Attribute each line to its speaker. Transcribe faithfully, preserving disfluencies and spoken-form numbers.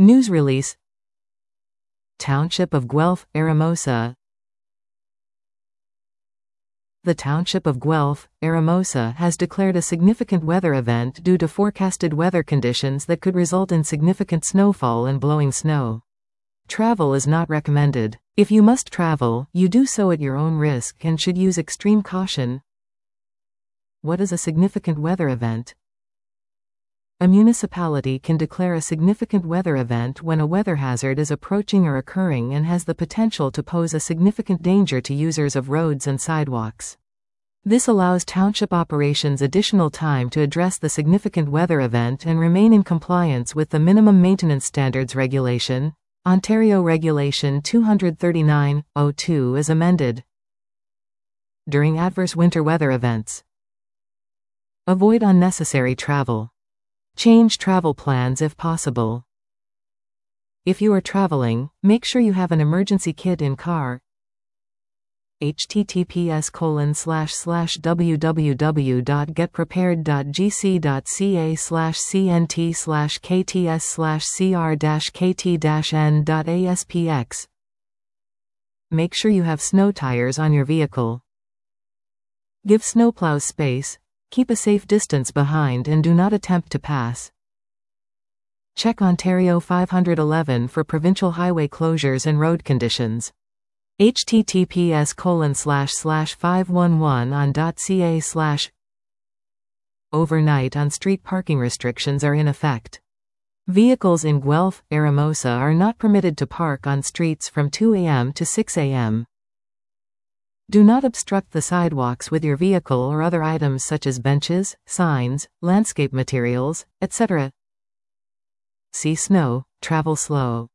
Speaker 1: News release. Township of Guelph, Eramosa. The Township of Guelph, Eramosa has declared a significant weather event due to forecasted weather conditions that could result in significant snowfall and blowing snow. Travel is not recommended. If you must travel, you do so at your own risk and should use extreme caution. What is a significant weather event? A municipality can declare a significant weather event when a weather hazard is approaching or occurring and has the potential to pose a significant danger to users of roads and sidewalks. This allows township operations additional time to address the significant weather event and remain in compliance with the Minimum Maintenance Standards Regulation, Ontario Regulation two thirty-nine oh two as amended. During adverse winter weather events, avoid unnecessary travel. Change travel plans if possible. If you are traveling, make sure you have an emergency kit in car. https colon slash slash www.getprepared.gc.ca slash cnt slash kts slash cr dash kt dash n dot aspx. Make sure you have snow tires on your vehicle. Give snowplows space. Keep a safe distance behind and do not attempt to pass. Check Ontario five eleven for provincial highway closures and road conditions. https colon slash slash five one one on.ca slash. Overnight on-street parking restrictions are in effect. Vehicles in Guelph, Eramosa are not permitted to park on streets from two a m to six a m Do not obstruct the sidewalks with your vehicle or other items such as benches, signs, landscape materials, et cetera. See snow, travel slow.